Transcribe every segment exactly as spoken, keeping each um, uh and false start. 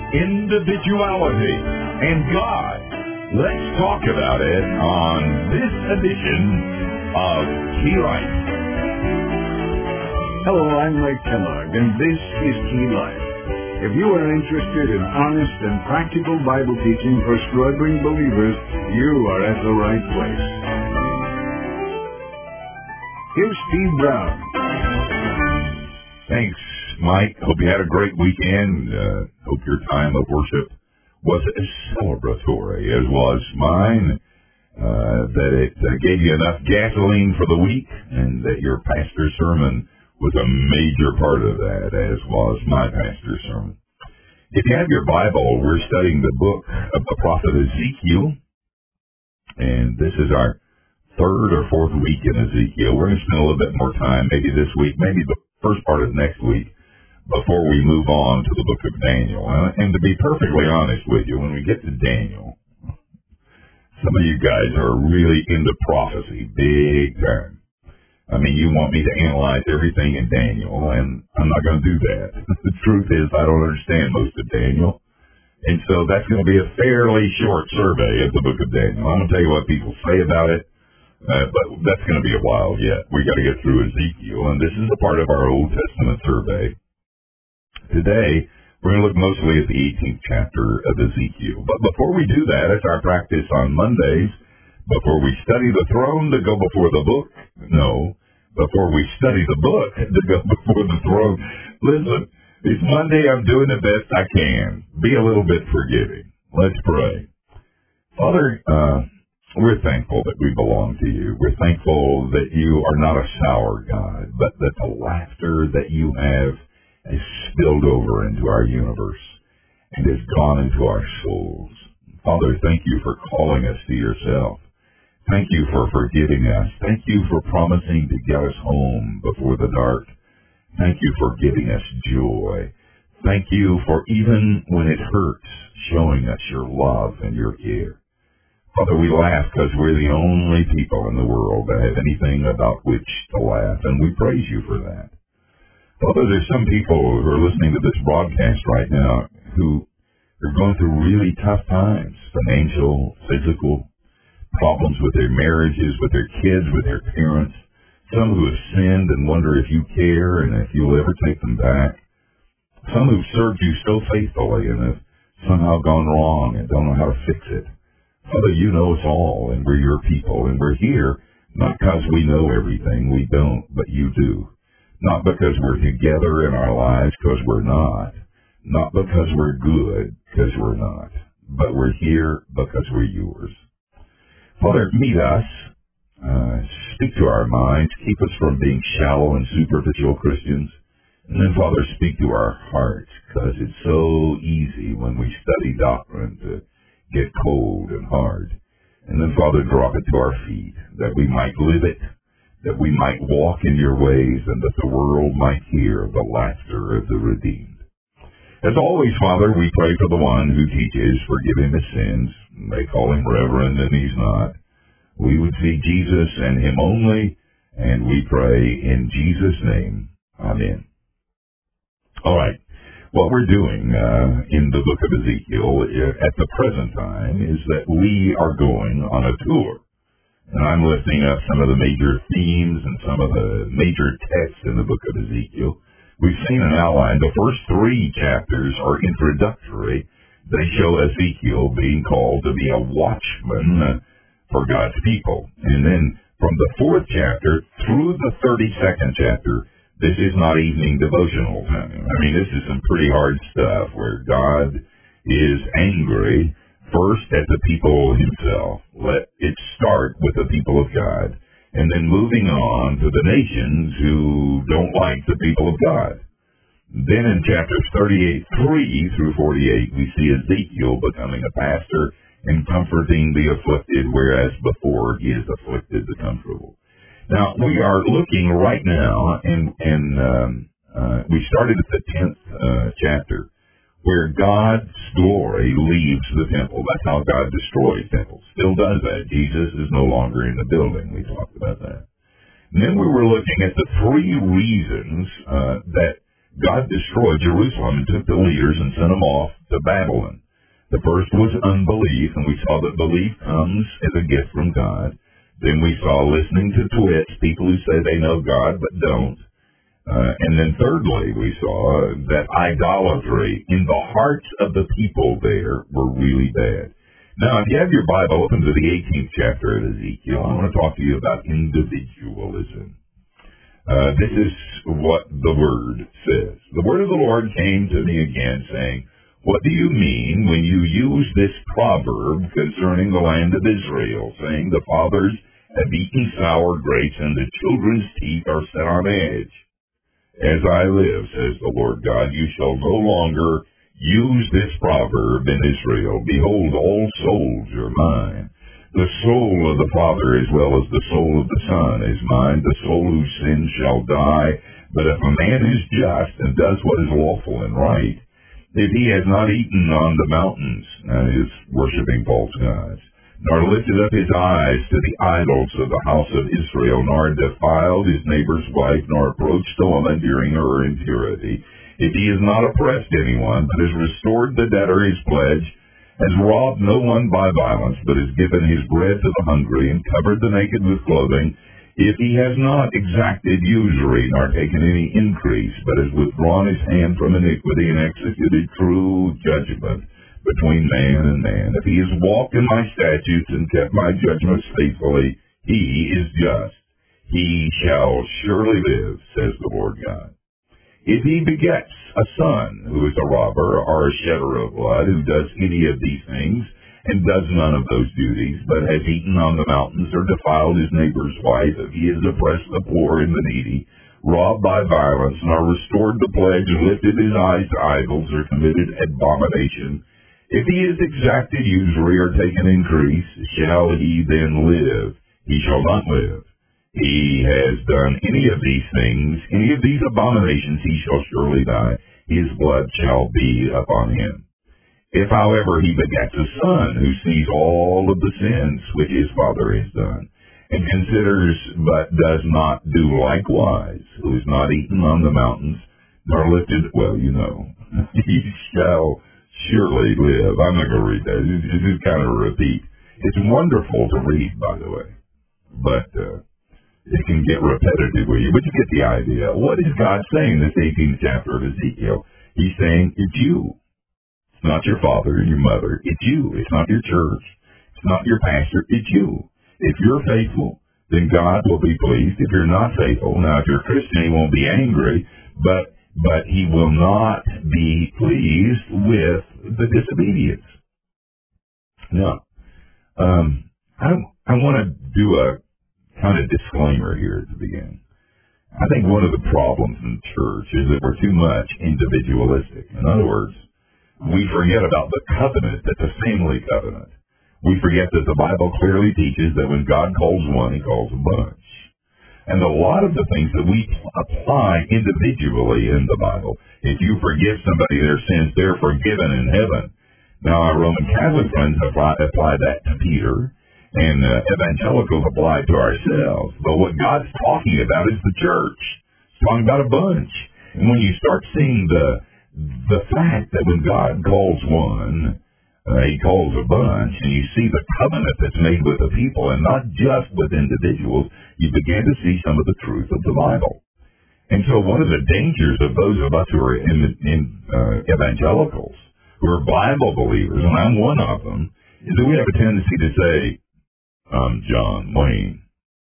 individuality, and God. Let's talk about it on this edition of Key Life. Hello, I'm Mike Kellogg, and this is Key Life. If you are interested in honest and practical Bible teaching for struggling believers, you are at the right place. Here's Steve Brown. Thanks, Mike. Hope you had a great weekend. Uh, hope your time of worship was as celebratory as was mine, uh, that it uh, gave you enough gasoline for the week, and that your pastor's sermon was a major part of that, as was my pastor's sermon. If you have your Bible, we're studying the book of the prophet Ezekiel, and this is our third or fourth week in Ezekiel. We're going to spend a little bit more time, maybe this week, maybe the first part of next week, before we move on to the book of Daniel. Uh, and to be perfectly honest with you, when we get to Daniel, some of you guys are really into prophecy, big time. I mean, you want me to analyze everything in Daniel, and I'm not going to do that. The truth is, I don't understand most of Daniel. And so that's going to be a fairly short survey of the book of Daniel. I'm going to tell you what people say about it, uh, but that's going to be a while yet. We got to get through Ezekiel, and this is a part of our Old Testament survey. Today, we're going to look mostly at the eighteenth chapter of Ezekiel. But before we do that, it's our practice on Mondays, before we study the throne to go before the book. No, before we study the book to go before the throne. Listen, it's Monday. I'm doing the best I can. Be a little bit forgiving. Let's pray. Father, uh, we're thankful that we belong to you. We're thankful that you are not a sour God, but that the laughter that you have has spilled over into our universe and has gone into our souls. Father, thank you for calling us to yourself. Thank you for forgiving us. Thank you for promising to get us home before the dark. Thank you for giving us joy. Thank you for, even when it hurts, showing us your love and your care. Father, we laugh because we're the only people in the world that have anything about which to laugh, and we praise you for that. Father, there's some people who are listening to this broadcast right now who are going through really tough times, financial, physical, problems with their marriages, with their kids, with their parents. Some who have sinned and wonder if you care and if you'll ever take them back. Some who've served you so faithfully and have somehow gone wrong and don't know how to fix it. Father, you know us all, and we're your people, and we're here not because we know everything. We don't, but you do. Not because we're together in our lives, because we're not. Not because we're good, because we're not. But we're here because we're yours. Father, meet us. Uh, speak to our minds. Keep us from being shallow and superficial Christians. And then, Father, speak to our hearts, because it's so easy when we study doctrine to get cold and hard. And then, Father, drop it to our feet, that we might live it, that we might walk in your ways, and that the world might hear the laughter of the redeemed. As always, Father, we pray for the one who teaches, forgive him his sins. They call him Reverend, and he's not. We would see Jesus and him only, and we pray in Jesus' name. Amen. All right. What we're doing uh, in the book of Ezekiel at the present time is that we are going on a tour. And I'm lifting up some of the major themes and some of the major texts in the book of Ezekiel. We've seen an outline. The first three chapters are introductory. They show Ezekiel being called to be a watchman for God's people. And then from the fourth chapter through the thirty-second chapter, this is not evening devotional time. I mean, this is some pretty hard stuff where God is angry first at the people himself. Let it start with the people of God, and then moving on to the nations who don't like the people of God. Then in chapters thirty-eight, three through forty-eight, we see Ezekiel becoming a pastor and comforting the afflicted, whereas before he has afflicted the comfortable. Now, we are looking right now, and, and um, uh, we started at the tenth uh, chapter, where God's glory leaves the temple. That's how God destroys temples. Still does that. Jesus is no longer in the building. We talked about that. And then we were looking at the three reasons uh, that God destroyed Jerusalem and took the leaders and sent them off to Babylon. The first was unbelief, and we saw that belief comes as a gift from God. Then we saw listening to twits, people who say they know God but don't. Uh, and then thirdly, we saw that idolatry in the hearts of the people there were really bad. Now, if you have your Bible open to the eighteenth chapter of Ezekiel, I want to talk to you about individualism. Uh, this is what the Word says. The Word of the Lord came to me again, saying, "What do you mean when you use this proverb concerning the land of Israel, saying the fathers have eaten sour grapes and the children's teeth are set on edge? As I live, says the Lord God, you shall no longer use this proverb in Israel. Behold, all souls are mine. The soul of the Father as well as the soul of the Son is mine. The soul who sins shall die. But if a man is just and does what is lawful and right, if he has not eaten on the mountains," that is, worshiping false gods, "nor lifted up his eyes to the idols of the house of Israel, nor defiled his neighbor's wife, nor approached a woman during her impurity, if he has not oppressed anyone, but has restored the debtor his pledge, has robbed no one by violence, but has given his bread to the hungry, and covered the naked with clothing, if he has not exacted usury, nor taken any increase, but has withdrawn his hand from iniquity, and executed true judgment between man and man, if he has walked in my statutes and kept my judgments faithfully, he is just. He shall surely live, says the Lord God. If he begets a son who is a robber or a shedder of blood, who does any of these things, and does none of those duties, but has eaten on the mountains or defiled his neighbor's wife, if he has oppressed the poor and the needy, robbed by violence, nor restored the pledge, and lifted his eyes to idols, or committed abomination, if he has exacted usury or taken increase, shall he then live? He shall not live. He has done any of these things, any of these abominations, he shall surely die. His blood shall be upon him. If, however, he begets a son who sees all of the sins which his father has done, and considers but does not do likewise, who is not eaten on the mountains, nor lifted, well, you know, he shall surely live. I'm not going to read that. This is kind of a repeat. It's wonderful to read, by the way, but uh, it can get repetitive with you. But you get the idea. What is God saying in this eighteenth chapter of Ezekiel? He's saying, it's you. It's not your father and your mother. It's you. It's not your church. It's not your pastor. It's you. If you're faithful, then God will be pleased. If you're not faithful, now if you're a Christian, he won't be angry, but but he will not be pleased with the disobedience. Now, um, I, I want to do a kind of disclaimer here at the beginning. I think one of the problems in the church is that we're too much individualistic. In other words, we forget about the covenant, that's a family covenant. We forget that the Bible clearly teaches that when God calls one, he calls a bunch. And a lot of the things that we apply individually in the Bible, if you forgive somebody their sins, they're forgiven in heaven. Now, our Roman Catholic friends apply, apply that to Peter, and uh, evangelicals apply it to ourselves. But what God's talking about is the church. He's talking about a bunch. And when you start seeing the the fact that when God calls one, Uh, he calls a bunch, and you see the covenant that's made with the people, and not just with individuals, you begin to see some of the truth of the Bible. And so one of the dangers of those of us who are in, in uh, evangelicals, who are Bible believers, and I'm one of them, is that we have a tendency to say, I'm John Wayne,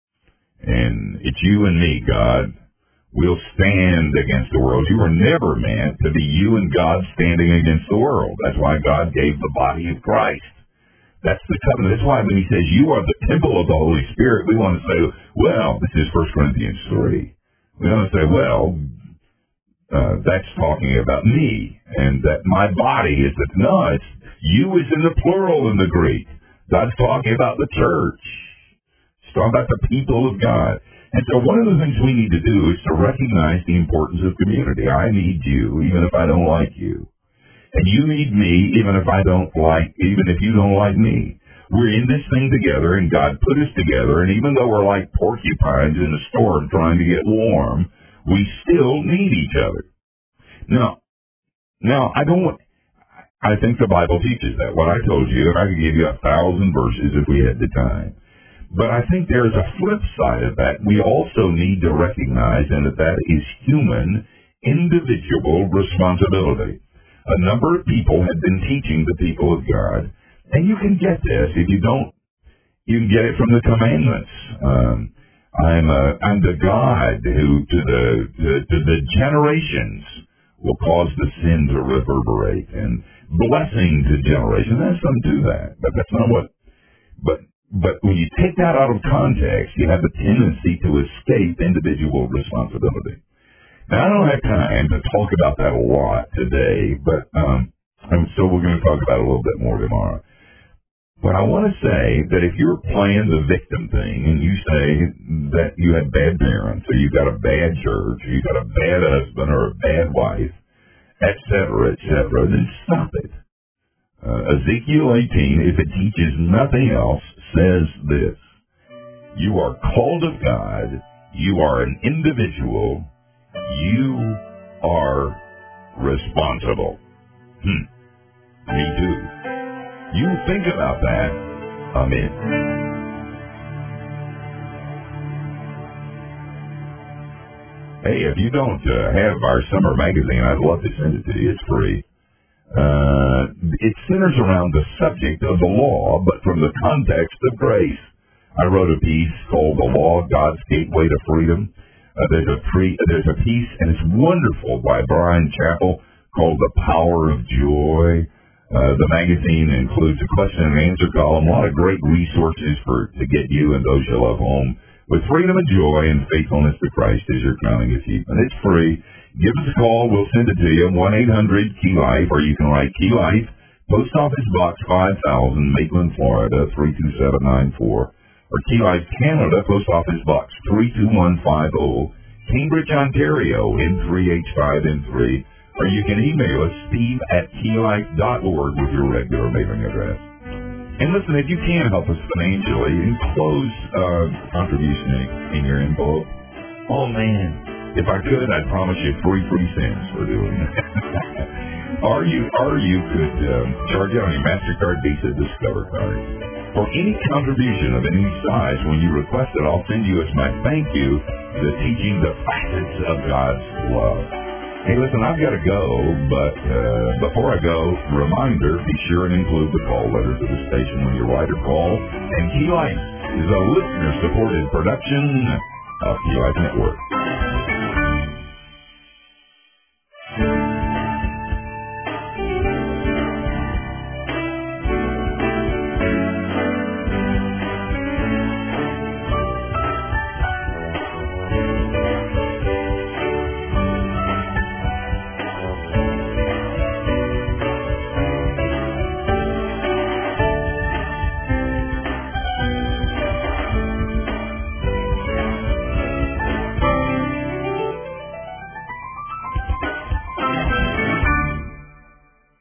and it's you and me, God. We'll stand against the world. You were never meant to be you and God standing against the world. That's why God gave the body of Christ. That's the covenant. That's why when he says you are the temple of the Holy Spirit, we want to say, well, this is First Corinthians three. We want to say, well, uh, that's talking about me, and that my body is the, no, it's, you is in the plural in the Greek. God's talking about the church. He's talking about the people of God. And so one of the things we need to do is to recognize the importance of community. I need you, even if I don't like you. And you need me, even if I don't like, even if you don't like me. We're in this thing together, and God put us together, and even though we're like porcupines in a storm trying to get warm, we still need each other. Now, now I don't want, I think the Bible teaches that. What I told you, I could give you a thousand verses if we had the time. But I think there's a flip side of that. We also need to recognize and that that is human, individual responsibility. A number of people have been teaching the people of God, and you can get this. If you don't, you can get it from the commandments. Um, I'm a, I'm the God who to the to, to the generations will cause the sin to reverberate, and blessing to generation. There's some to that, but that's not what. But but when you take that out of context, you have a tendency to escape individual responsibility. Now, I don't have time to talk about that a lot today, but um, and so we're going to talk about it a little bit more tomorrow. But I want to say that if you're playing the victim thing and you say that you had bad parents or you got a bad church or you got a bad husband or a bad wife, et cetera, et cetera, then stop it. Uh, Ezekiel eighteen, if it teaches nothing else, says this. You are called of God. You are an individual. You are responsible. Hmm. Me too. You think about that. Amen. Hey, if you don't uh, have our summer magazine, I'd love to send it to you. It's free. Uh, it centers around the subject of the law, but from the context of grace. I wrote a piece called The Law, God's Gateway to Freedom. Uh, there's a pre, there's a piece, and it's wonderful, by Brian Chappell called The Power of Joy. Uh, the magazine includes a question and answer column, a lot of great resources for to get you and those you love home with freedom and joy and faithfulness to Christ as your crowning achievement. It's free. Give us a call. We'll send it to you, one eight hundred key life, or you can write Key Life, Post Office Box five thousand, Maitland, Florida, three two seven nine four, or Key Life Canada, Post Office Box three two one five zero, Cambridge, Ontario, N three H five N three, or you can email us, steve at keylife dot org with your regular mailing address. And listen, if you can help us financially, enclose uh, contribution in, in your envelope. Oh, man. If I could, I'd promise you three free cents for doing that. or you or you could um, charge it on your MasterCard, Visa, Discover card. For any contribution of any size, when you request it, I'll send you as my thank you to teaching the facets of God's love. Hey, listen, I've got to go, but uh, before I go, reminder, be sure and include the call letter to the station when you write or call. And Key Life is a listener-supported production of Key Life Network.